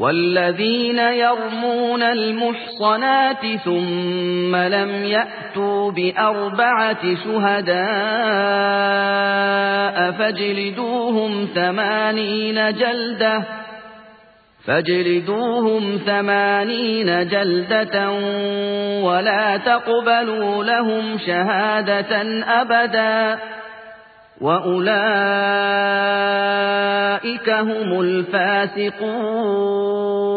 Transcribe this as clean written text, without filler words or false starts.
والذين يرمون المحصنات ثم لم يأتوا بأربعة شهداء فاجلدوهم 80 جلدة ولا تقبلوا لهم شهادة أبدا وأولئك هم الفاسقون.